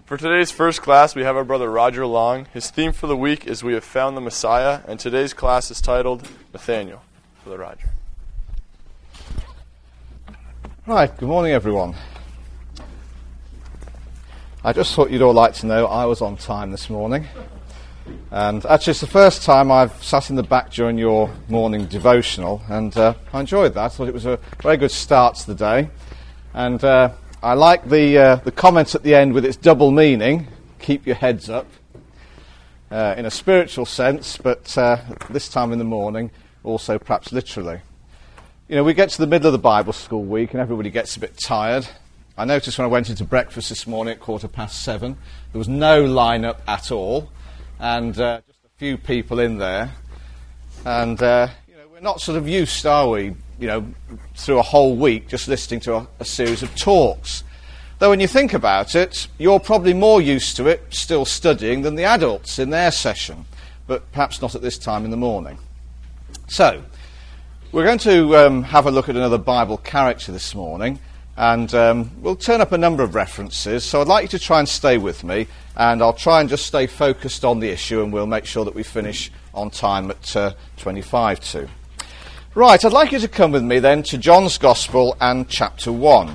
For today's first class, we have our brother Roger Long. His theme for the week is We Have Found the Messiah, and today's class is titled Nathaniel. Brother Roger. Right, good morning everyone. I just thought you'd all like to know I was on time this morning. And actually it's the first time I've sat in the back during your morning devotional, and I enjoyed that. I thought it was a very good start to the day. And I like the comments at the end with its double meaning, keep your heads up, in a spiritual sense, but this time in the morning, also perhaps literally. You know, we get to the middle of the Bible school week and everybody gets a bit tired. I noticed when I went into breakfast this morning at 7:15, there was no line-up at all, and just a few people in there. And, we're not sort of used, are we, through a whole week just listening to a series of talks. Though when you think about it, you're probably more used to it, still studying, than the adults in their session, but perhaps not at this time in the morning. So, we're going to have a look at another Bible character this morning, and we'll turn up a number of references, so I'd like you to try and stay with me, and I'll try and just stay focused on the issue, and we'll make sure that we finish on time at 25 to. Right, I'd like you to come with me then to John's Gospel and chapter 1.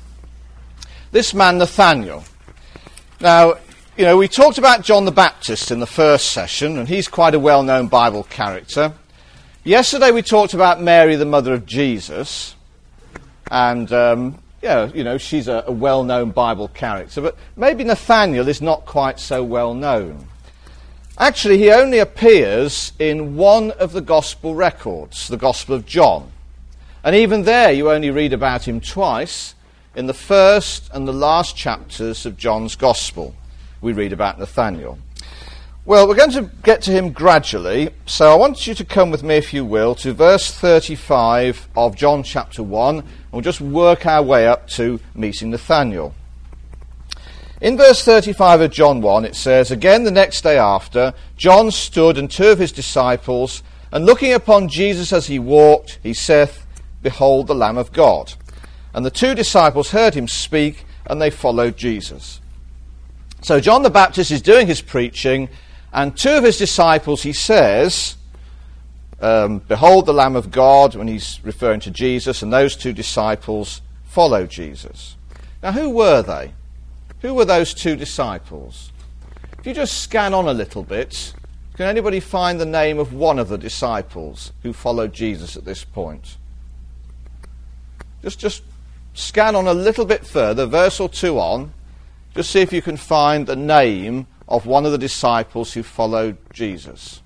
This man Nathaniel. Now, we talked about John the Baptist in the first session, and he's quite a well-known Bible character. Yesterday we talked about Mary, the mother of Jesus, and, she's a well-known Bible character, but maybe Nathaniel is not quite so well-known. Actually, he only appears in one of the Gospel records, the Gospel of John. And even there, you only read about him twice. In the first and the last chapters of John's Gospel, we read about Nathaniel. Well, we're going to get to him gradually, so I want you to come with me, if you will, to verse 35 of John chapter 1, and we'll just work our way up to meeting Nathaniel. In verse 35 of John 1, it says, "Again the next day after, John stood and two of his disciples, and looking upon Jesus as he walked, he saith, Behold the Lamb of God. And the two disciples heard him speak, and they followed Jesus." So John the Baptist is doing his preaching, and two of his disciples, he says, Behold the Lamb of God, when he's referring to Jesus, and those two disciples follow Jesus. Now who were they? Who were those two disciples? If you just scan on a little bit, can anybody find the name of one of the disciples who followed Jesus at this point? Just scan on a little bit further, verse or two on, just see if you can find the name of one of the disciples who followed Jesus.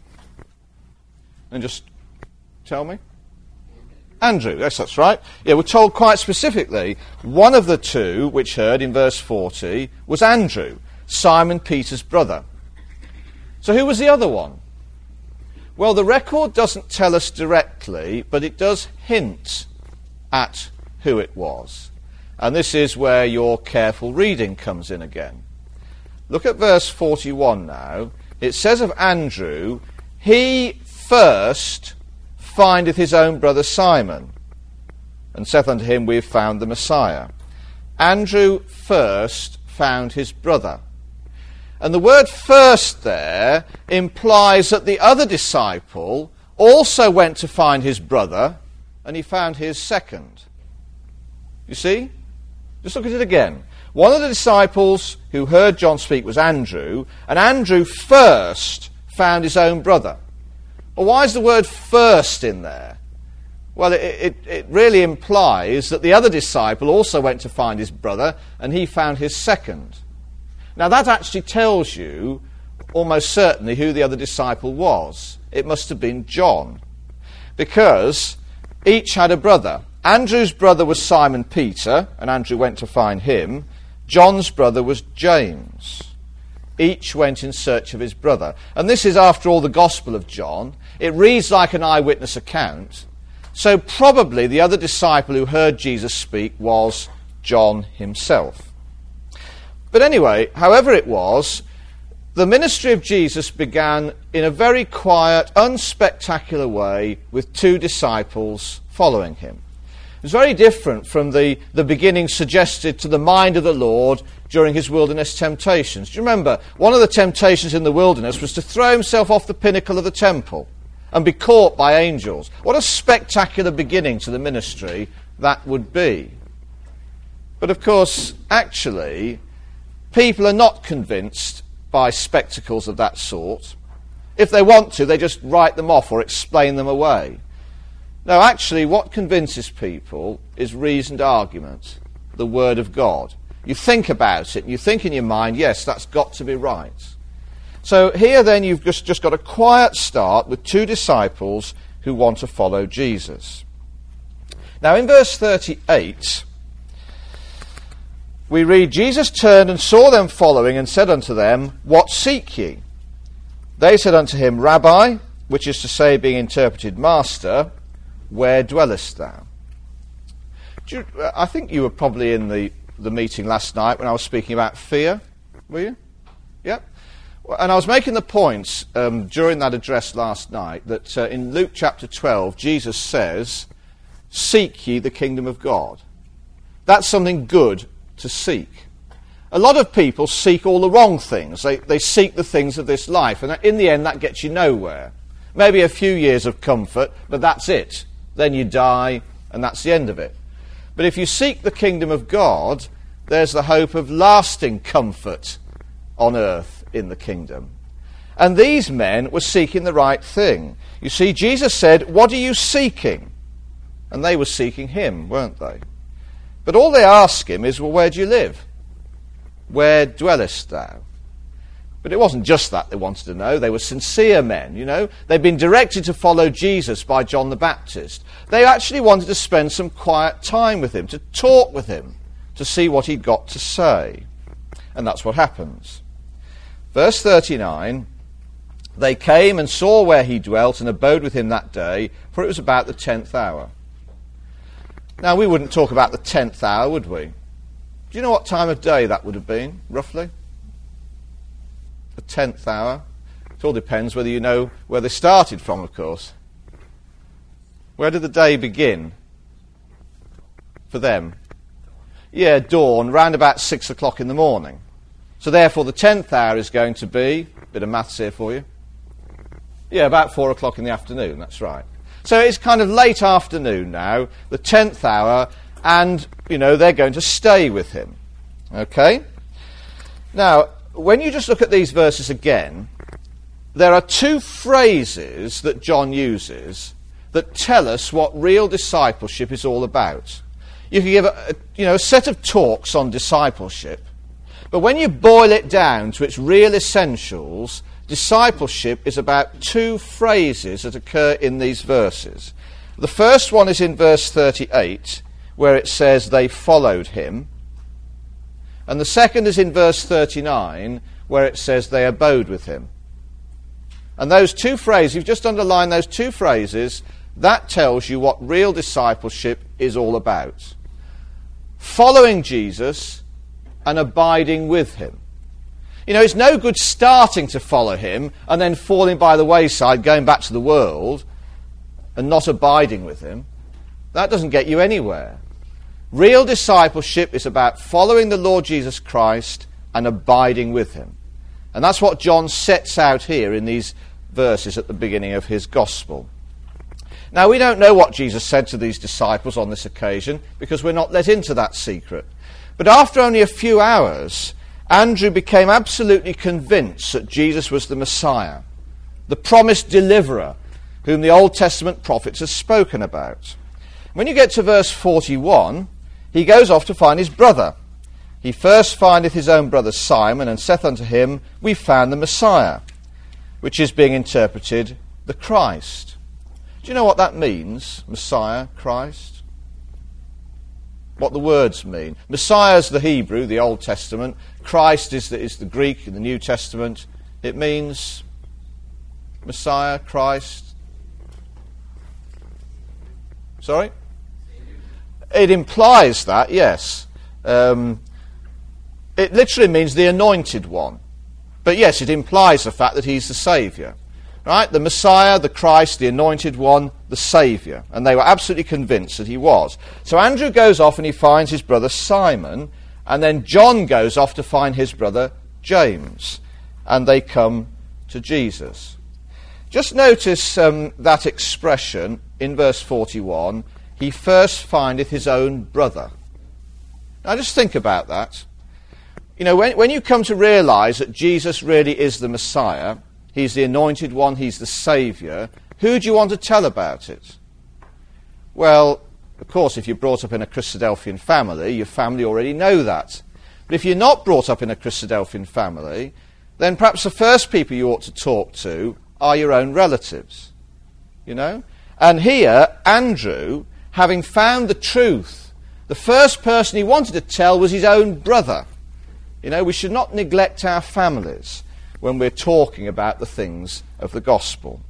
And just tell me. Andrew, yes, that's right. Yeah, we're told quite specifically, one of the two which heard in verse 40 was Andrew, Simon Peter's brother. So who was the other one? Well, the record doesn't tell us directly, but it does hint at who it was. And this is where your careful reading comes in again. Look at verse 41 now. It says of Andrew, he first findeth his own brother Simon, and saith unto him, We have found the Messiah. Andrew first found his brother. And the word first there implies that the other disciple also went to find his brother, and he found his second. You see? Just look at it again. One of the disciples who heard John speak was Andrew, and Andrew first found his own brother. Well, why is the word first in there? Well, it really implies that the other disciple also went to find his brother, and he found his second. Now, that actually tells you almost certainly who the other disciple was. It must have been John, because each had a brother. Andrew's brother was Simon Peter, and Andrew went to find him. John's brother was James. Each went in search of his brother. And this is, after all, the Gospel of John. It reads like an eyewitness account. So probably the other disciple who heard Jesus speak was John himself. But anyway, however it was, the ministry of Jesus began in a very quiet, unspectacular way with two disciples following him. It's very different from the beginning suggested to the mind of the Lord during his wilderness temptations. Do you remember, one of the temptations in the wilderness was to throw himself off the pinnacle of the temple and be caught by angels. What a spectacular beginning to the ministry that would be. But of course, actually, people are not convinced by spectacles of that sort. If they want to, they just write them off or explain them away. No, actually, what convinces people is reasoned argument, the Word of God. You think about it, and you think in your mind, yes, that's got to be right. So here then you've just got a quiet start with two disciples who want to follow Jesus. Now in verse 38, we read, Jesus turned and saw them following and said unto them, What seek ye? They said unto him, Rabbi, which is to say, being interpreted, Master, where dwellest thou? I think you were probably in the meeting last night when I was speaking about fear, were you? Yep. And I was making the point during that address last night that in Luke chapter 12, Jesus says, Seek ye the kingdom of God. That's something good to seek. A lot of people seek all the wrong things. They seek the things of this life, and in the end that gets you nowhere. Maybe a few years of comfort, but that's it. Then you die, and that's the end of it. But if you seek the kingdom of God, there's the hope of lasting comfort on earth in the kingdom. And these men were seeking the right thing. You see, Jesus said, What are you seeking? And they were seeking him, weren't they? But all they ask him is, Well, where do you live? Where dwellest thou? But it wasn't just that they wanted to know. They were sincere men, you know. They'd been directed to follow Jesus by John the Baptist. They actually wanted to spend some quiet time with him, to talk with him, to see what he'd got to say. And that's what happens. Verse 39, They came and saw where he dwelt and abode with him that day, for it was about the 10th hour. Now, we wouldn't talk about the 10th hour, would we? Do you know what time of day that would have been, roughly? The 10th hour. It all depends whether you know where they started from, of course. Where did the day begin for them? Yeah, dawn, round about 6 o'clock in the morning. So therefore the 10th hour is going to be, bit of maths here for you, yeah, about 4 o'clock in the afternoon, that's right. So it's kind of late afternoon now, the 10th hour, and, you know, they're going to stay with him. Okay? Now, when you just look at these verses again, there are two phrases that John uses that tell us what real discipleship is all about. You can give a set of talks on discipleship, but when you boil it down to its real essentials, discipleship is about two phrases that occur in these verses. The first one is in verse 38, where it says they followed him. And the second is in verse 39, where it says they abode with him. And those two phrases, you've just underlined those two phrases, that tells you what real discipleship is all about. Following Jesus and abiding with him. You know, it's no good starting to follow him and then falling by the wayside, going back to the world, and not abiding with him. That doesn't get you anywhere. Real discipleship is about following the Lord Jesus Christ and abiding with him. And that's what John sets out here in these verses at the beginning of his gospel. Now, we don't know what Jesus said to these disciples on this occasion because we're not let into that secret. But after only a few hours, Andrew became absolutely convinced that Jesus was the Messiah, the promised deliverer, whom the Old Testament prophets have spoken about. When you get to verse 41, he goes off to find his brother. He first findeth his own brother Simon, and saith unto him, We found the Messiah, which is being interpreted, the Christ. Do you know what that means, Messiah, Christ? What the words mean. Messiah is the Hebrew, the Old Testament. Christ is the Greek in the New Testament. It means Messiah, Christ. Sorry? It implies that, yes. It literally means the anointed one. But yes, it implies the fact that he's the Saviour. Right? The Messiah, the Christ, the Anointed One, the Saviour. And they were absolutely convinced that he was. So Andrew goes off and he finds his brother Simon, and then John goes off to find his brother James. And they come to Jesus. Just notice that expression in verse 41, he first findeth his own brother. Now just think about that. You know, when you come to realise that Jesus really is the Messiah, he's the Anointed One, he's the Saviour, who do you want to tell about it? Well, of course, if you're brought up in a Christadelphian family, your family already know that. But if you're not brought up in a Christadelphian family, then perhaps the first people you ought to talk to are your own relatives. You know? And here, Andrew, having found the truth, the first person he wanted to tell was his own brother. You know, we should not neglect our families when we're talking about the things of the gospel.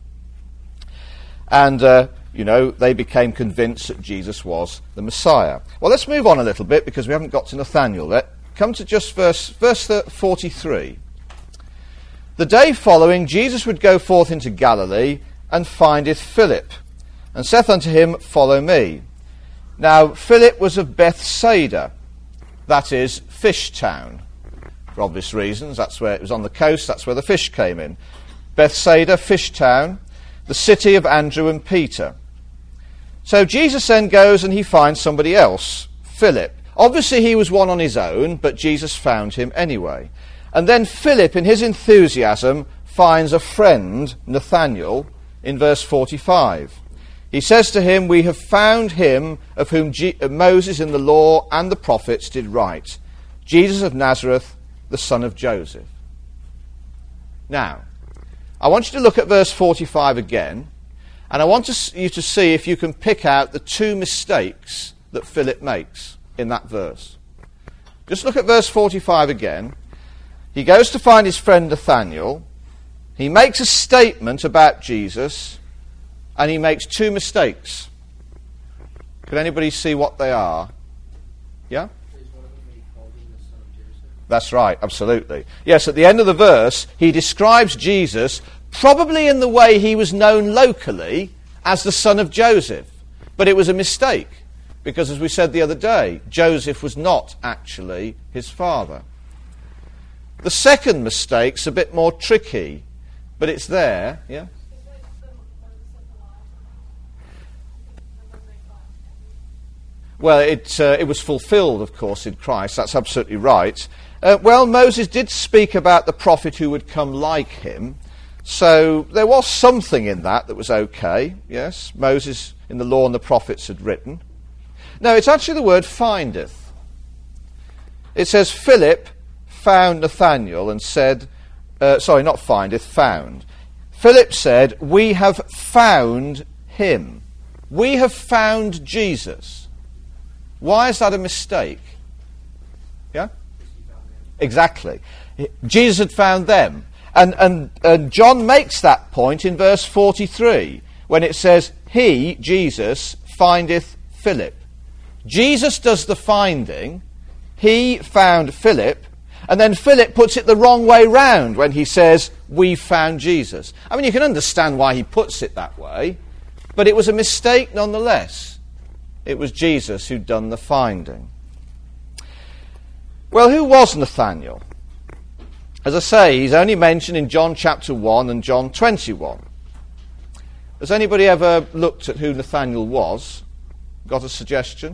And, you know, they became convinced that Jesus was the Messiah. Well, let's move on a little bit because we haven't got to Nathanael yet. Come to just verse 43. The day following, Jesus would go forth into Galilee, and findeth Philip, and saith unto him, Follow me. Now Philip was of Bethsaida, that is, fish town. For obvious reasons, that's where it was on the coast, that's where the fish came in. Bethsaida, fish town, the city of Andrew and Peter. So Jesus then goes and he finds somebody else, Philip. Obviously he was one on his own, but Jesus found him anyway. And then Philip, in his enthusiasm, finds a friend, Nathanael, in verse 45. He says to him, We have found him of whom Moses in the law and the prophets did write, Jesus of Nazareth, the son of Joseph. Now, I want you to look at verse 45 again, and I want you to see if you can pick out the two mistakes that Philip makes in that verse. Just look at verse 45 again. He goes to find his friend Nathanael. He makes a statement about Jesus, and he makes two mistakes. Can anybody see what they are? Yeah? That's right, absolutely. Yes, at the end of the verse, he describes Jesus probably in the way he was known locally as the son of Joseph. But it was a mistake, because as we said the other day, Joseph was not actually his father. The second mistake's a bit more tricky, but it's there, yeah? Well, it was fulfilled, of course, in Christ. That's absolutely right. Well, Moses did speak about the prophet who would come like him, so there was something in that was okay, yes? Moses in the law and the prophets had written. No, it's actually the word findeth. It says, Philip found Nathanael and said, not findeth, found. Philip said, We have found him. We have found Jesus. Why is that a mistake? Yeah? Exactly. Jesus had found them. And John makes that point in verse 43, when it says, He, Jesus, findeth Philip. Jesus does the finding. He found Philip. And then Philip puts it the wrong way round when he says, We found Jesus. I mean, you can understand why he puts it that way, but it was a mistake nonetheless. It was Jesus who'd done the finding. Well, who was Nathanael? As I say, he's only mentioned in John chapter 1 and John 21. Has anybody ever looked at who Nathanael was? Got a suggestion?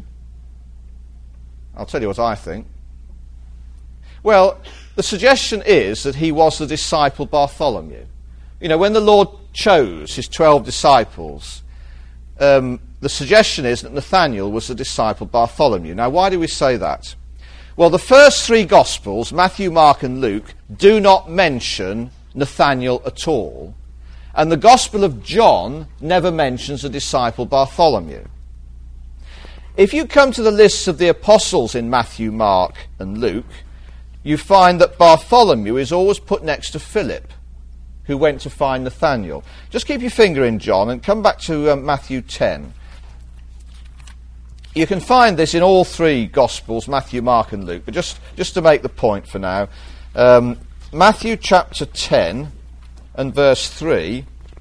I'll tell you what I think. Well, the suggestion is that he was the disciple Bartholomew. You know, when the Lord chose his 12 disciples, the suggestion is that Nathanael was the disciple Bartholomew. Now, why do we say that? Well, the first three Gospels, Matthew, Mark and Luke, do not mention Nathanael at all. And the Gospel of John never mentions the disciple Bartholomew. If you come to the lists of the apostles in Matthew, Mark and Luke, you find that Bartholomew is always put next to Philip, who went to find Nathanael. Just keep your finger in John and come back to Matthew 10. You can find this in all three Gospels, Matthew, Mark and Luke, but just to make the point for now, Matthew chapter 10 and verse 3,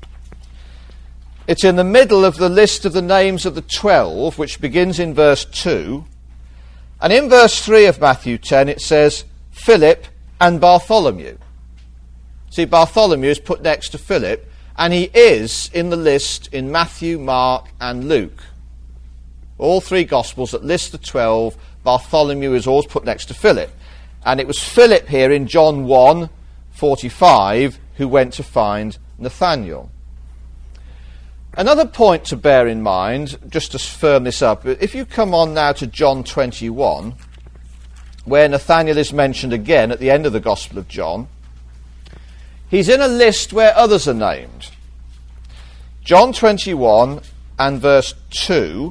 It's in the middle of the list of the names of the 12, which begins in verse 2. And in verse 3 of Matthew 10, it says, Philip and Bartholomew. See, Bartholomew is put next to Philip, and he is in the list in Matthew, Mark, and Luke. All three Gospels that list the 12, Bartholomew is always put next to Philip. And it was Philip here in John 1:45 who went to find Nathanael. Another point to bear in mind, just to firm this up, if you come on now to John 21, where Nathanael is mentioned again at the end of the Gospel of John, he's in a list where others are named. John 21 and verse 2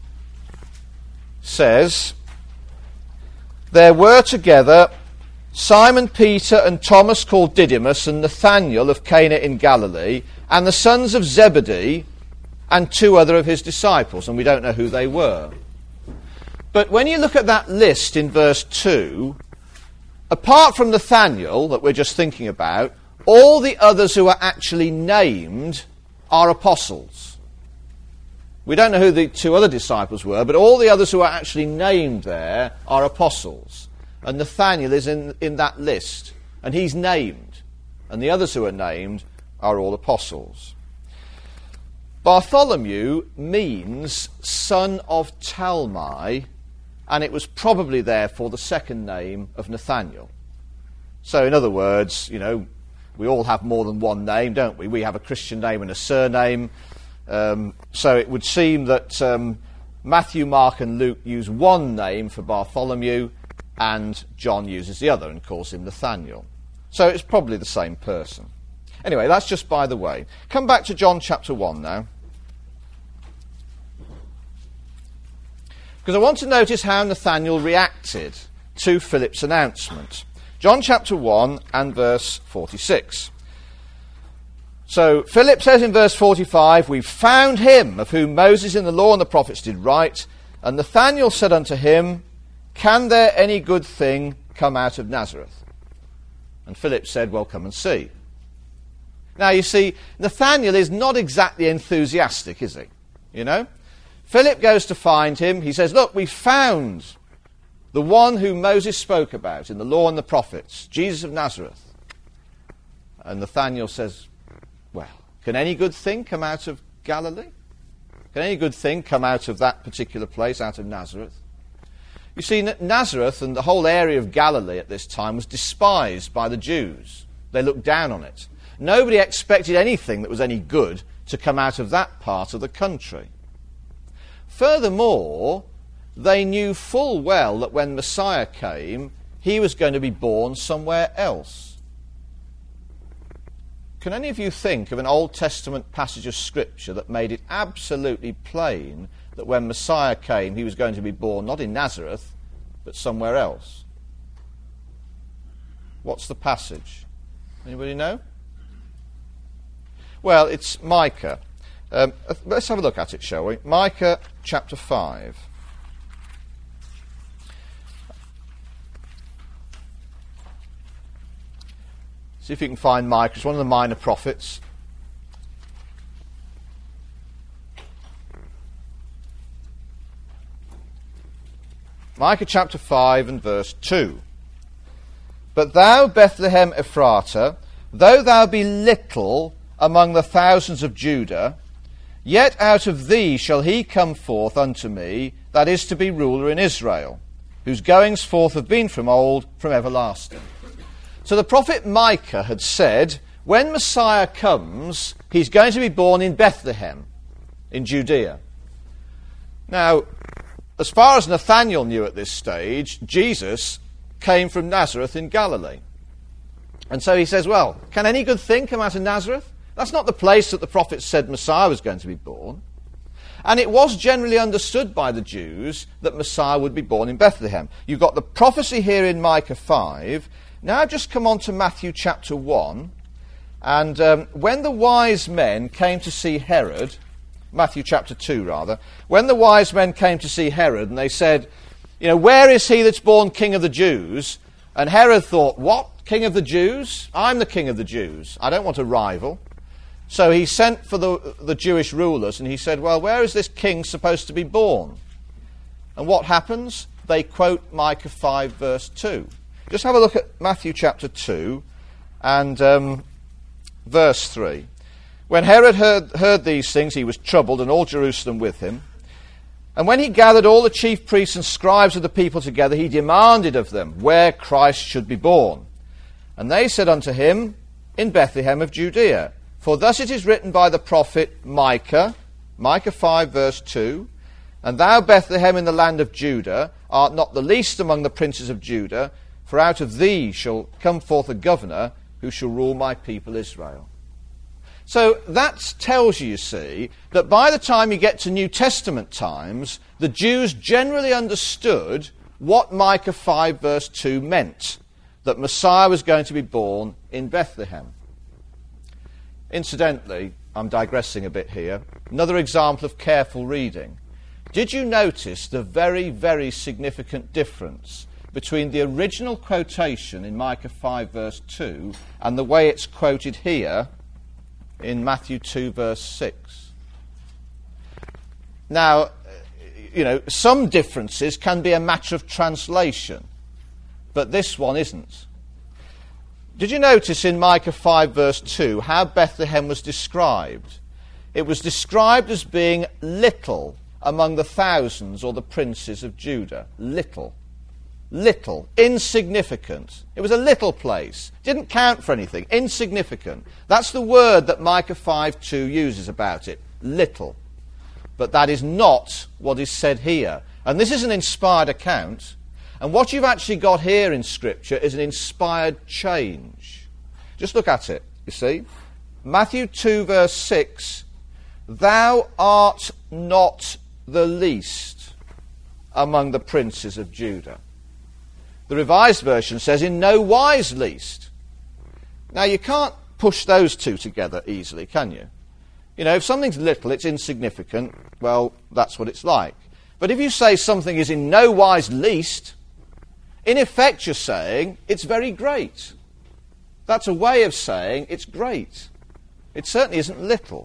says, There were together Simon Peter and Thomas called Didymus and Nathanael of Cana in Galilee and the sons of Zebedee and two other of his disciples, and we don't know who they were. But when you look at that list in verse 2, apart from Nathanael that we're just thinking about, all the others who are actually named are apostles. We don't know who the two other disciples were, but all the others who are actually named there are apostles. And Nathanael is in that list, and he's named. And the others who are named are all apostles. Bartholomew means son of Talmai, and it was probably therefore the second name of Nathanael. So in other words, we all have more than one name, don't we? We have a Christian name and a surname. So it would seem that Matthew, Mark and Luke use one name for Bartholomew, and John uses the other and calls him Nathanael. So it's probably the same person. Anyway, that's just by the way. Come back to John chapter 1 now. Because I want to notice how Nathanael reacted to Philip's announcement. John chapter 1 and verse 46. So Philip says in verse 45, We've found him of whom Moses in the law and the prophets did write. And Nathanael said unto him, Can there any good thing come out of Nazareth? And Philip said, Well, come and see. Now, you see, Nathanael is not exactly enthusiastic, is he? Philip goes to find him. He says, Look, we found the one whom Moses spoke about in the law and the prophets, Jesus of Nazareth. And Nathanael says, Well, can any good thing come out of Galilee? Can any good thing come out of that particular place, out of Nazareth? You see, Nazareth and the whole area of Galilee at this time was despised by the Jews. They looked down on it. Nobody expected anything that was any good to come out of that part of the country. Furthermore, they knew full well that when Messiah came, he was going to be born somewhere else. Can any of you think of an Old Testament passage of Scripture that made it absolutely plain that when Messiah came, he was going to be born not in Nazareth, but somewhere else? What's the passage? Anybody know? Well, it's Micah. Let's have a look at it, shall we? Micah chapter 5. See if you can find Micah. It's one of the minor prophets. Micah chapter 5 and verse 2. But thou, Bethlehem Ephratah, though thou be little among the thousands of Judah, yet out of thee shall he come forth unto me, that is to be ruler in Israel, whose goings forth have been from old, from everlasting. So the prophet Micah had said, when Messiah comes, he's going to be born in Bethlehem, in Judea. Now, as far as Nathanael knew at this stage, Jesus came from Nazareth in Galilee. And so he says, well, can any good thing come out of Nazareth? That's not the place that the prophets said Messiah was going to be born. And it was generally understood by the Jews that Messiah would be born in Bethlehem. You've got the prophecy here in Micah 5. Now just come on to Matthew chapter 1. And when the wise men came to see Herod, Matthew chapter 2 rather, when the wise men came to see Herod and they said, where is he that's born king of the Jews? And Herod thought, what? King of the Jews? I'm the king of the Jews. I don't want a rival. So he sent for the Jewish rulers and he said, well, where is this king supposed to be born? And what happens? They quote Micah 5 verse 2. Just have a look at Matthew chapter 2 and verse 3. When Herod heard these things, he was troubled, and all Jerusalem with him. And when he gathered all the chief priests and scribes of the people together, he demanded of them where Christ should be born. And they said unto him, in Bethlehem of Judea. For thus it is written by the prophet Micah, Micah 5 verse 2, And thou, Bethlehem, in the land of Judah, art not the least among the princes of Judah, for out of thee shall come forth a governor who shall rule my people Israel. So that tells you, see, that by the time you get to New Testament times, the Jews generally understood what Micah 5 verse 2 meant, that Messiah was going to be born in Bethlehem. Incidentally, I'm digressing a bit here, another example of careful reading. Did you notice the very, very significant difference between the original quotation in Micah 5 verse 2 and the way it's quoted here in Matthew 2 verse 6? Now, some differences can be a matter of translation, but this one isn't. Did you notice in Micah 5 verse 2 how Bethlehem was described? It was described as being little among the thousands or the princes of Judah. Little, insignificant. It was a little place. Didn't count for anything. Insignificant. That's the word that Micah 5:2 uses about it. Little. But that is not what is said here. And this is an inspired account. And what you've actually got here in Scripture is an inspired change. Just look at it, you see. Matthew 2 verse 6, Thou art not the least among the princes of Judah. The Revised Version says, in no wise least. Now, you can't push those two together easily, can you? If something's little, it's insignificant, well, that's what it's like. But if you say something is in no wise least, in effect you're saying it's very great. That's a way of saying it's great. It certainly isn't little.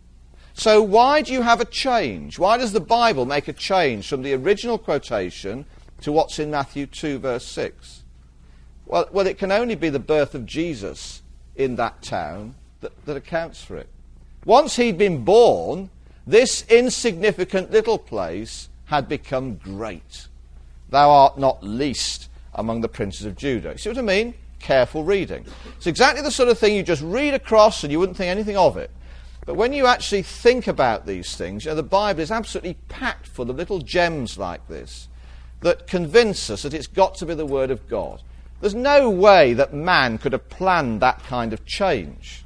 So why do you have a change? Why does the Bible make a change from the original quotation to what's in Matthew 2 verse 6? Well, it can only be the birth of Jesus in that town that accounts for it. Once he'd been born, this insignificant little place had become great. Thou art not least among the princes of Judah. You see what I mean? Careful reading. It's exactly the sort of thing you just read across and you wouldn't think anything of it. But when you actually think about these things, the Bible is absolutely packed full of little gems like this that convince us that it's got to be the Word of God. There's no way that man could have planned that kind of change,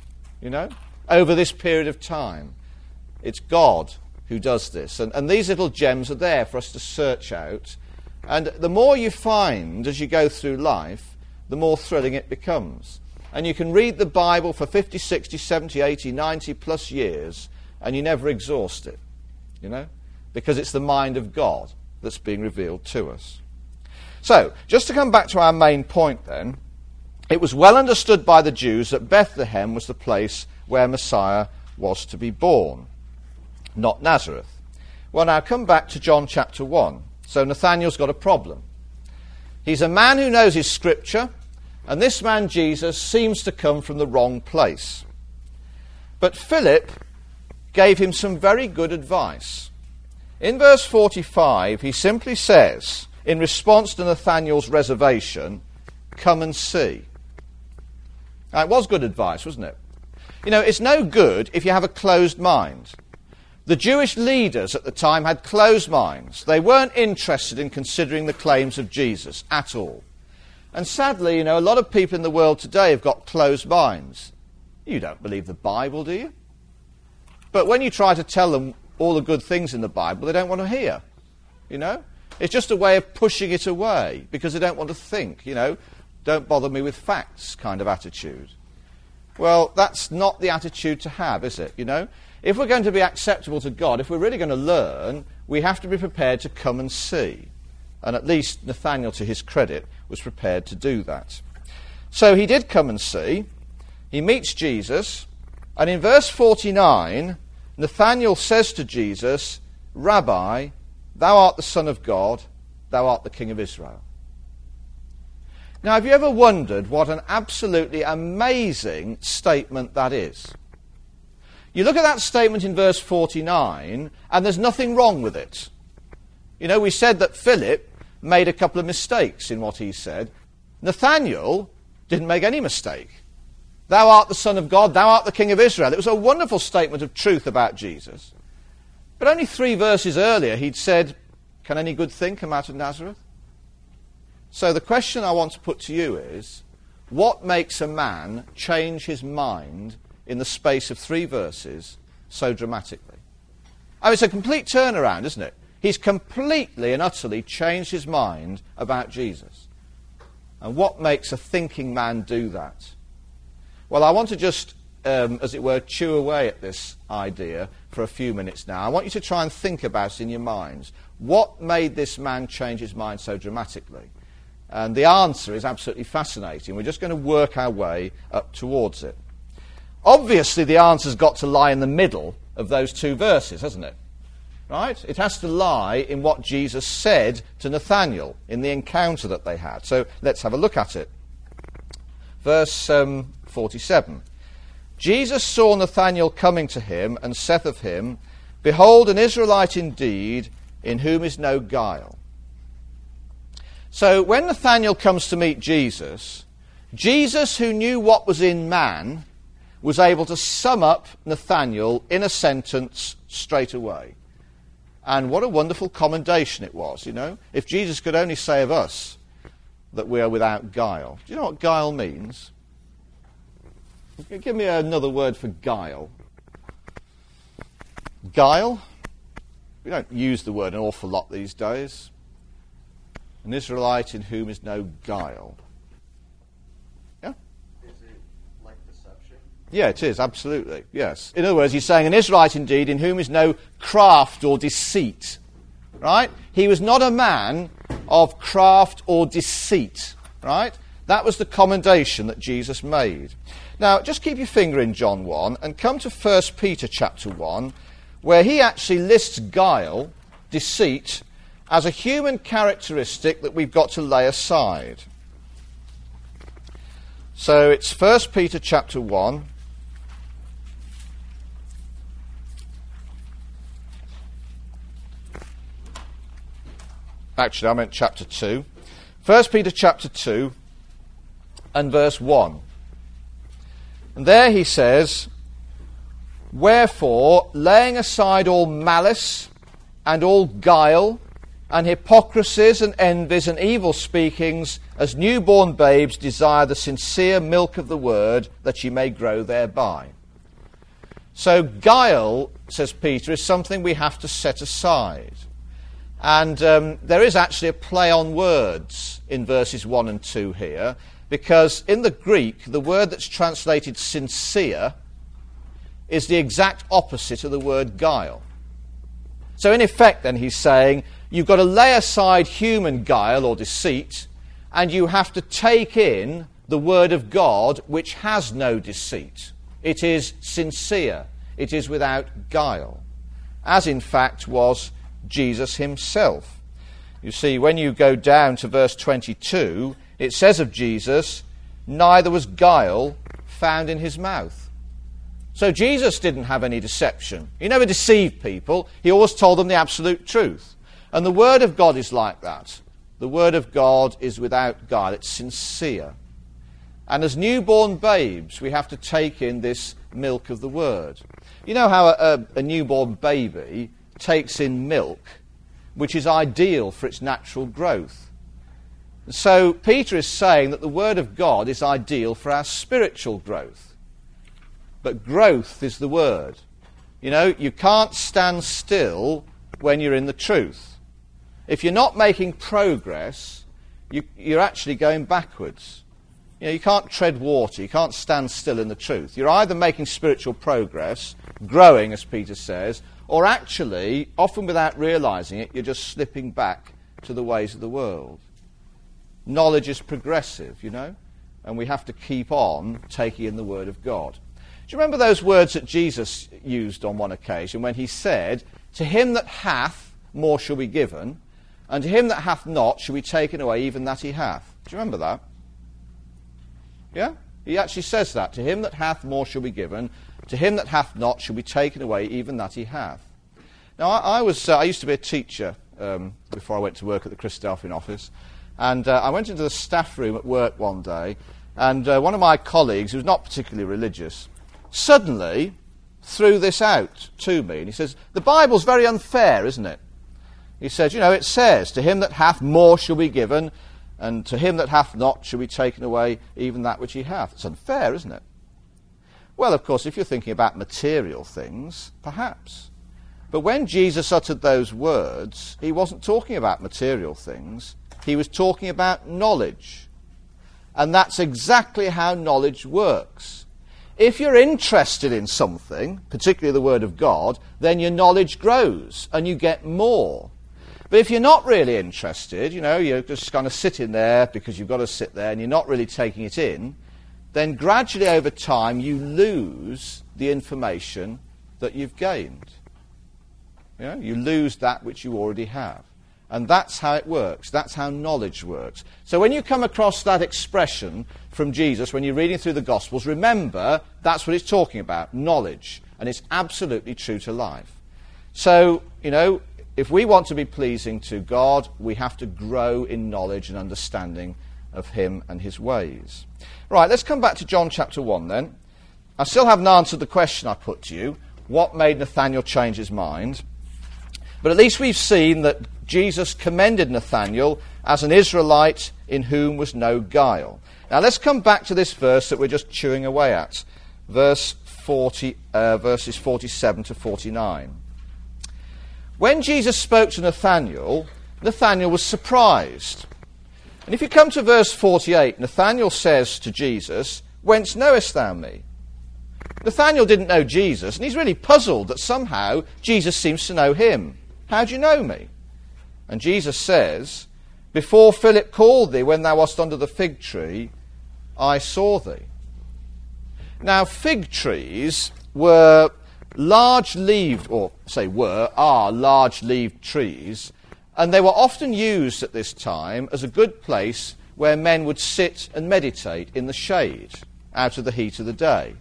over this period of time. It's God who does this. And these little gems are there for us to search out. And the more you find as you go through life, the more thrilling it becomes. And you can read the Bible for 50, 60, 70, 80, 90 plus years, and you never exhaust it, because it's the mind of God that's being revealed to us. So, just to come back to our main point then, it was well understood by the Jews that Bethlehem was the place where Messiah was to be born, not Nazareth. Well, now come back to John chapter 1. So Nathanael's got a problem. He's a man who knows his Scripture, and this man Jesus seems to come from the wrong place. But Philip gave him some very good advice. In verse 45, he simply says, in response to Nathanael's reservation, come and see. Now, it was good advice, wasn't it? It's no good if you have a closed mind. The Jewish leaders at the time had closed minds. They weren't interested in considering the claims of Jesus at all. And sadly, a lot of people in the world today have got closed minds. You don't believe the Bible, do you? But when you try to tell them all the good things in the Bible, they don't want to hear. It's just a way of pushing it away because they don't want to think, don't bother me with facts kind of attitude. Well, that's not the attitude to have, is it? If we're going to be acceptable to God, if we're really going to learn, we have to be prepared to come and see. And at least Nathanael, to his credit, was prepared to do that. So he did come and see. He meets Jesus. And in verse 49, Nathanael says to Jesus, Rabbi, thou art the Son of God, thou art the King of Israel. Now, have you ever wondered what an absolutely amazing statement that is? You look at that statement in verse 49, and there's nothing wrong with it. You know, we said that Philip made a couple of mistakes in what he said. Nathanael didn't make any mistake. Thou art the Son of God, thou art the King of Israel. It was a wonderful statement of truth about Jesus. But only 3 verses earlier he'd said, can any good thing come out of Nazareth? So the question I want to put to you is, what makes a man change his mind in the space of 3 verses so dramatically? I mean, it's a complete turnaround, isn't it? He's completely and utterly changed his mind about Jesus. And what makes a thinking man do that? Well, I want to just, as it were, chew away at this idea for a few minutes now. I want you to try and think about it in your minds. What made this man change his mind so dramatically? And the answer is absolutely fascinating. We're just going to work our way up towards it. Obviously, the answer's got to lie in the middle of those 2 verses, hasn't it? Right? It has to lie in what Jesus said to Nathanael in the encounter that they had. So let's have a look at it. Verse 47. Jesus saw Nathanael coming to him and saith of him, Behold, an Israelite indeed, in whom is no guile. So when Nathanael comes to meet Jesus, Jesus, who knew what was in man, was able to sum up Nathanael in a sentence straight away. And what a wonderful commendation it was, you know. If Jesus could only say of us that we are without guile. Do you know what guile means? Give me another word for guile. Guile? We don't use the word an awful lot these days. An Israelite in whom is no guile. Yeah? Is it like deception? Yeah, it is, absolutely, yes. In other words, he's saying an Israelite indeed in whom is no craft or deceit. Right? He was not a man of craft or deceit. Right? That was the commendation that Jesus made. Now, just keep your finger in John 1 and come to 1 Peter chapter 1, where he actually lists guile, deceit, as a human characteristic that we've got to lay aside. So it's 1 Peter chapter 1. Actually, I meant chapter 2. 1 Peter chapter 2 and verse 1. And there he says, Wherefore, laying aside all malice and all guile, and hypocrisies and envies and evil speakings, as newborn babes desire the sincere milk of the word, that ye may grow thereby. So guile, says Peter, is something we have to set aside. And there is actually a play on words in verses 1 and 2 here, because in the Greek, the word that's translated sincere is the exact opposite of the word guile. So in effect, then, he's saying, you've got to lay aside human guile or deceit, and you have to take in the Word of God, which has no deceit. It is sincere. It is without guile, as in fact was Jesus himself. You see, when you go down to verse 22, it says of Jesus, neither was guile found in his mouth. So Jesus didn't have any deception. He never deceived people. He always told them the absolute truth. And the Word of God is like that. The Word of God is without guile. It's sincere. And as newborn babes, we have to take in this milk of the Word. You know how a newborn baby takes in milk, which is ideal for its natural growth. So Peter is saying that the Word of God is ideal for our spiritual growth. But growth is the word. You know, you can't stand still when you're in the truth. If you're not making progress, you're actually going backwards. You know, you can't tread water. You can't stand still in the truth. You're either making spiritual progress, growing, as Peter says, or actually, often without realizing it, you're just slipping back to the ways of the world. Knowledge is progressive, you know, and we have to keep on taking in the Word of God. Do you remember those words that Jesus used on one occasion when he said, "To him that hath, more shall be given, and to him that hath not shall be taken away even that he hath"? Do you remember that? Yeah? He actually says that. To him that hath, more shall be given. To him that hath not shall be taken away even that he hath. Now, I used to be a teacher before I went to work at the Christadelphian office. And I went into the staff room at work one day, and one of my colleagues, who was not particularly religious, suddenly threw this out to me. And he says, "The Bible's very unfair, isn't it?" He said, "It says, to him that hath, more shall be given, and to him that hath not shall be taken away even that which he hath." It's unfair, isn't it? Well, of course, if you're thinking about material things, perhaps. But when Jesus uttered those words, he wasn't talking about material things. He was talking about knowledge. And that's exactly how knowledge works. If you're interested in something, particularly the Word of God, then your knowledge grows and you get more. But if you're not really interested, you're just kind of sitting there because you've got to sit there and you're not really taking it in, then gradually over time you lose the information that you've gained. You lose that which you already have. And that's how it works. That's how knowledge works. So when you come across that expression from Jesus, when you're reading through the Gospels, remember that's what it's talking about, knowledge. And it's absolutely true to life. So, if we want to be pleasing to God, we have to grow in knowledge and understanding of him and his ways. Right, let's come back to John chapter 1 then. I still haven't answered the question I put to you. What made Nathanael change his mind? But at least we've seen that Jesus commended Nathanael as an Israelite in whom was no guile. Now let's come back to this verse that we're just chewing away at. Verses 47 to 49. When Jesus spoke to Nathanael, Nathanael was surprised. And if you come to verse 48, Nathanael says to Jesus, "Whence knowest thou me?" Nathanael didn't know Jesus, and he's really puzzled that somehow Jesus seems to know him. "How do you know me?" And Jesus says, "Before Philip called thee, when thou wast under the fig tree, I saw thee." Now, fig trees were large-leaved, are large-leaved trees, and they were often used at this time as a good place where men would sit and meditate in the shade out of the heat of the day.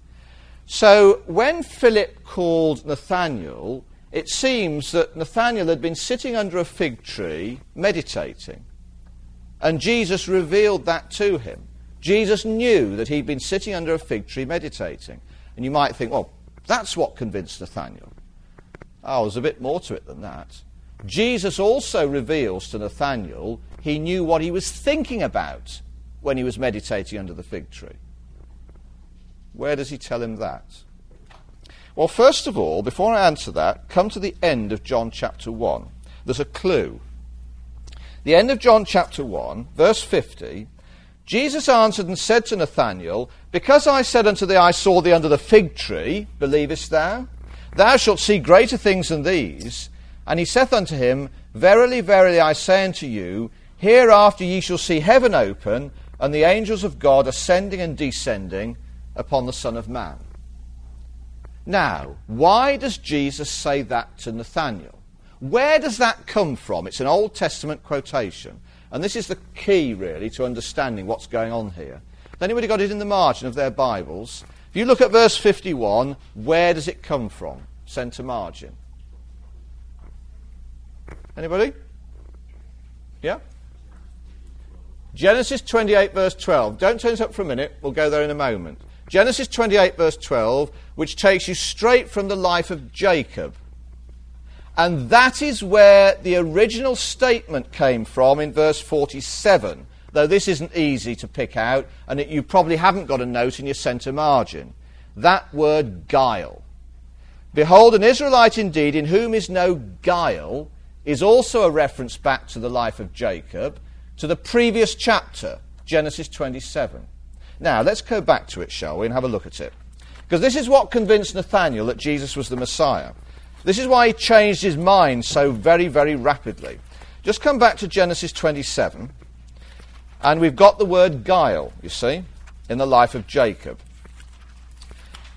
So when Philip called Nathanael, it seems that Nathanael had been sitting under a fig tree meditating, and Jesus revealed that to him. Jesus knew that he'd been sitting under a fig tree meditating. And you might think, well, that's what convinced Nathanael. Oh, there's a bit more to it than that. Jesus also reveals to Nathanael he knew what he was thinking about when he was meditating under the fig tree. Where does he tell him that? Well, first of all, before I answer that, come to the end of John chapter 1. There's a clue. The end of John chapter 1, verse 50, Jesus answered and said to Nathanael, "Because I said unto thee, I saw thee under the fig tree, believest thou? Thou shalt see greater things than these. And he saith unto him, Verily, verily, I say unto you, hereafter ye shall see heaven open, and the angels of God ascending and descending upon the Son of Man." Now, why does Jesus say that to Nathanael? Where does that come from? It's an Old Testament quotation. And this is the key, really, to understanding what's going on here. Has anybody got it in the margin of their Bibles? If you look at verse 51, where does it come from? Centre margin. Anybody? Yeah? Genesis 28, verse 12. Don't turn this up for a minute. We'll go there in a moment. Genesis 28, verse 12, which takes you straight from the life of Jacob. And that is where the original statement came from in verse 47, though this isn't easy to pick out, and you probably haven't got a note in your centre margin. That word guile. "Behold, an Israelite indeed, in whom is no guile," is also a reference back to the life of Jacob, to the previous chapter, Genesis 27. Now, let's go back to it, shall we, and have a look at it. Because this is what convinced Nathanael that Jesus was the Messiah. This is why he changed his mind so very, very rapidly. Just come back to Genesis 27, and we've got the word guile, you see, in the life of Jacob.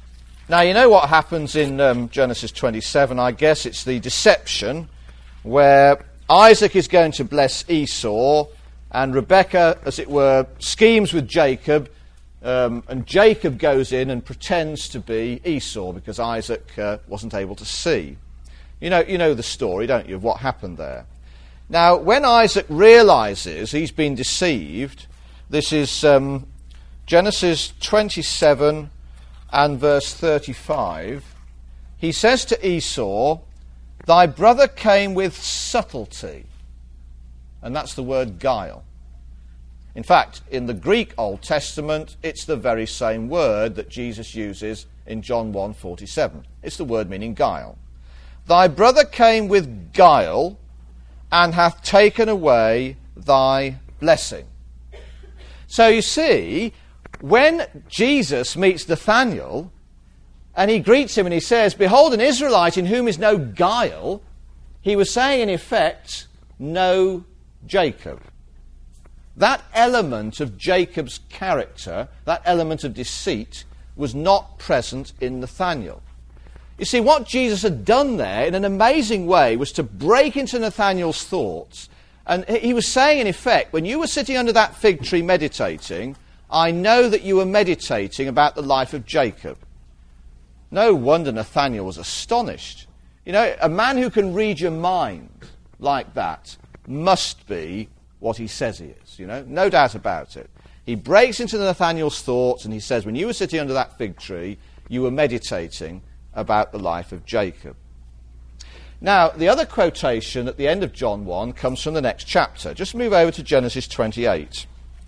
Now, you know what happens in Genesis 27. I guess it's the deception where Isaac is going to bless Esau, and Rebekah, as it were, schemes with Jacob, and Jacob goes in and pretends to be Esau because Isaac wasn't able to see. You know the story, don't you, of what happened there. Now, when Isaac realizes he's been deceived, this is Genesis 27 and verse 35, he says to Esau, "Thy brother came with subtlety." And that's the word guile. In fact, in the Greek Old Testament, it's the very same word that Jesus uses in John 1:47. It's the word meaning guile. "Thy brother came with guile, and hath taken away thy blessing." So you see, when Jesus meets Nathanael, and he greets him and he says, "Behold, an Israelite in whom is no guile," he was saying, in effect, "No Jacob." That element of Jacob's character, that element of deceit, was not present in Nathanael. You see, what Jesus had done there, in an amazing way, was to break into Nathanael's thoughts. And he was saying, in effect, when you were sitting under that fig tree meditating, I know that you were meditating about the life of Jacob. No wonder Nathanael was astonished. You know, a man who can read your mind like that must be what he says he is, you know, no doubt about it. He breaks into Nathanael's thoughts and he says, when you were sitting under that fig tree, you were meditating about the life of Jacob. Now, the other quotation at the end of John 1 comes from the next chapter. Just move over to Genesis 28.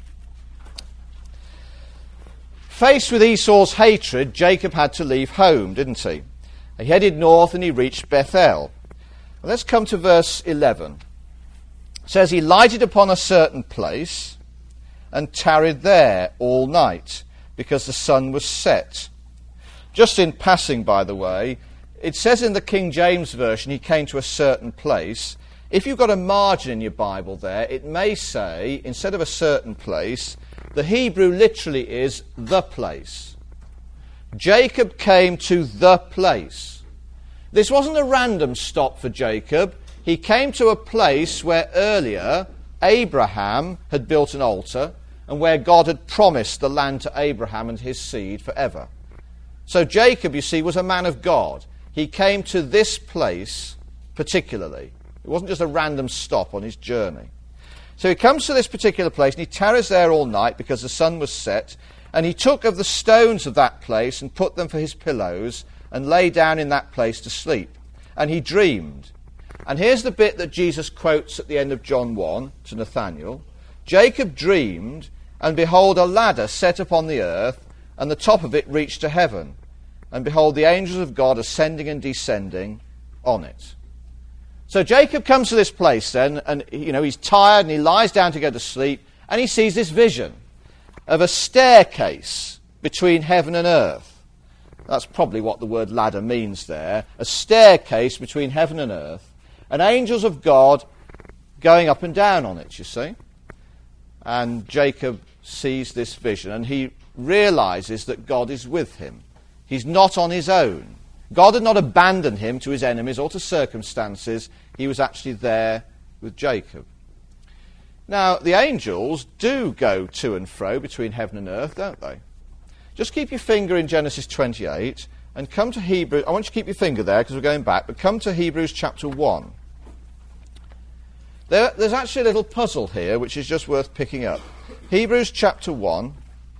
Faced with Esau's hatred, Jacob had to leave home, didn't he? He headed north and he reached Bethel. Well, let's come to verse 11. It says, "He lighted upon a certain place and tarried there all night, because the sun was set." Just in passing, by the way, it says in the King James Version, he came to a certain place. If you've got a margin in your Bible there, it may say, instead of a certain place, the Hebrew literally is the place. Jacob came to the place. This wasn't a random stop for Jacob. He came to a place where earlier Abraham had built an altar and where God had promised the land to Abraham and his seed forever. So Jacob, you see, was a man of God. He came to this place particularly. It wasn't just a random stop on his journey. So he comes to this particular place and he tarries there all night because the sun was set, and he took of the stones of that place and put them for his pillows and lay down in that place to sleep. And he dreamed. And here's the bit that Jesus quotes at the end of John 1 to Nathanael. "Jacob dreamed, and behold, a ladder set upon the earth, and the top of it reached to heaven. And behold, the angels of God ascending and descending on it." So Jacob comes to this place then, and he's tired, and he lies down to go to sleep, and he sees this vision of a staircase between heaven and earth. That's probably what the word ladder means there. A staircase between heaven and earth, and angels of God going up and down on it, you see. And Jacob sees this vision, and he realizes that God is with him. He's not on his own. God had not abandoned him to his enemies or to circumstances. He was actually there with Jacob. Now, the angels do go to and fro between heaven and earth, don't they? Just keep your finger in Genesis 28 and come to Hebrews. I want you to keep your finger there because we're going back, but come to Hebrews chapter 1. There's actually a little puzzle here which is just worth picking up. Hebrews chapter 1,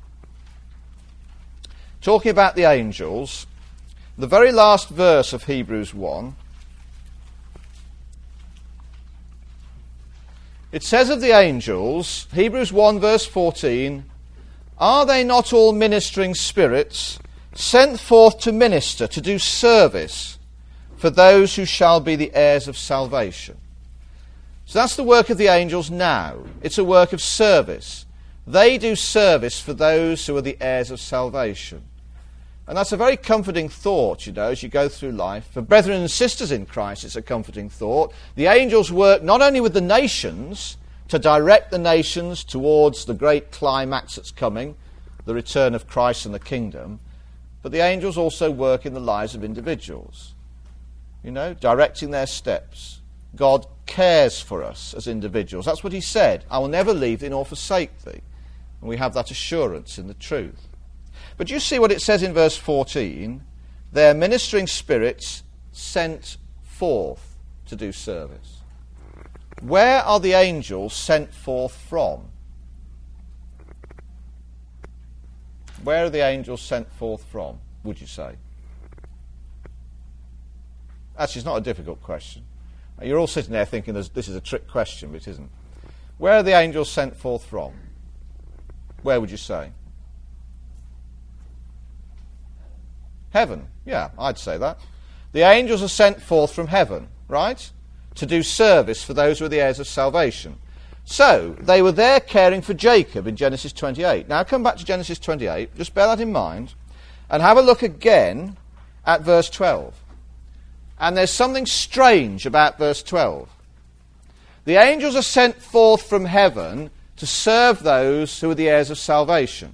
talking about the angels, the very last verse of Hebrews 1, it says of the angels, Hebrews 1 verse 14, "Are they not all ministering spirits, sent forth to minister, to do service for those who shall be the heirs of salvation?" So that's the work of the angels now. It's a work of service. They do service for those who are the heirs of salvation. And that's a very comforting thought, as you go through life. For brethren and sisters in Christ, it's a comforting thought. The angels work not only with the nations, to direct the nations towards the great climax that's coming, the return of Christ and the kingdom, but the angels also work in the lives of individuals, directing their steps. God cares for us as individuals. That's what he said. I will never leave thee nor forsake thee. And we have that assurance in the truth. But you see what it says in verse 14? Their ministering spirits sent forth to do service. Where are the angels sent forth from? Where are the angels sent forth from, would you say? Actually, it's not a difficult question. You're all sitting there thinking this is a trick question, but it isn't. Where are the angels sent forth from? Where would you say? Heaven. Yeah, I'd say that. The angels are sent forth from heaven, right? To do service for those who are the heirs of salvation. So, they were there caring for Jacob in Genesis 28. Now, come back to Genesis 28. Just bear that in mind. And have a look again at verse 12. And there's something strange about verse 12. The angels are sent forth from heaven to serve those who are the heirs of salvation.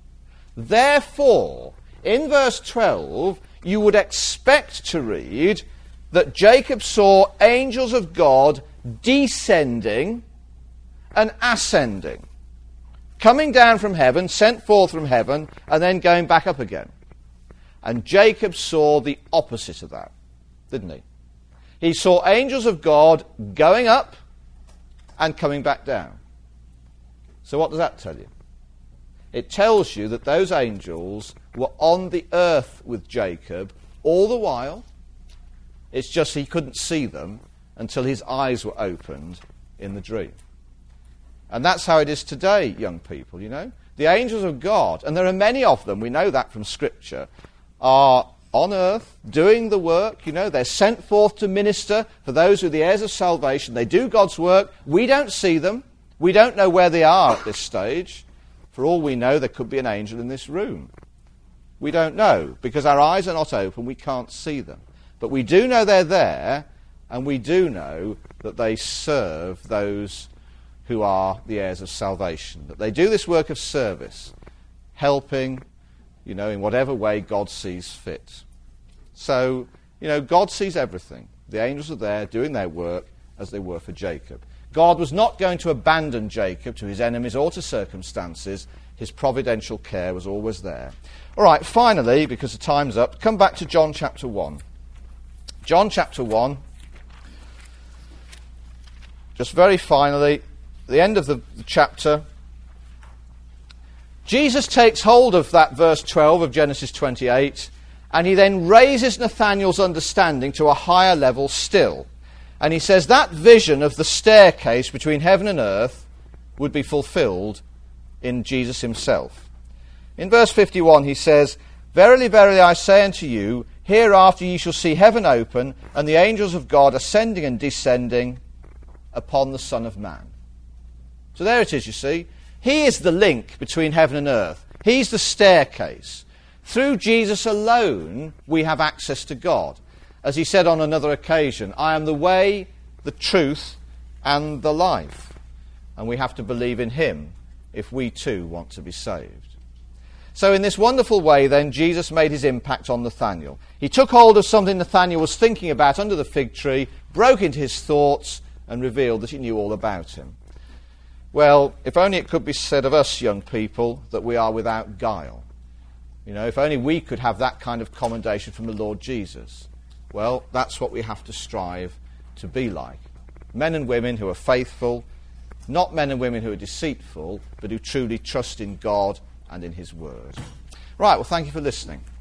Therefore, in verse 12, you would expect to read that Jacob saw angels of God descending and ascending, coming down from heaven, sent forth from heaven, and then going back up again. And Jacob saw the opposite of that, didn't he? He saw angels of God going up and coming back down. So what does that tell you? It tells you that those angels were on the earth with Jacob all the while. It's just he couldn't see them until his eyes were opened in the dream. And that's how it is today, young people, The angels of God, and there are many of them, we know that from Scripture, are on earth doing the work. They're sent forth to minister for those who are the heirs of salvation. They do God's work. We don't see them. We don't know where they are at this stage. For all we know, there could be an angel in this room. We don't know, because our eyes are not open. We can't see them. But we do know they're there, and we do know that they serve those who are the heirs of salvation. That they do this work of service, helping, in whatever way God sees fit. So, God sees everything. The angels are there doing their work as they were for Jacob. God was not going to abandon Jacob to his enemies or to circumstances. His providential care was always there. All right, finally, because the time's up, come back to John chapter 1. John chapter 1. Just very finally, the end of the chapter. Jesus takes hold of that verse 12 of Genesis 28, and he then raises Nathanael's understanding to a higher level still. And he says that vision of the staircase between heaven and earth would be fulfilled in Jesus himself. In verse 51 he says, Verily, verily, I say unto you, hereafter ye shall see heaven open, and the angels of God ascending and descending upon the Son of Man. So there it is, you see. He is the link between heaven and earth. He's the staircase. Through Jesus alone we have access to God. As he said on another occasion, I am the way, the truth, and the life. And we have to believe in him if we too want to be saved. So in this wonderful way, then, Jesus made his impact on Nathanael. He took hold of something Nathanael was thinking about under the fig tree, broke into his thoughts, and revealed that he knew all about him. Well, if only it could be said of us young people that we are without guile. If only we could have that kind of commendation from the Lord Jesus. Well, that's what we have to strive to be like. Men and women who are faithful, not men and women who are deceitful, but who truly trust in God and in his word. Right, well, thank you for listening.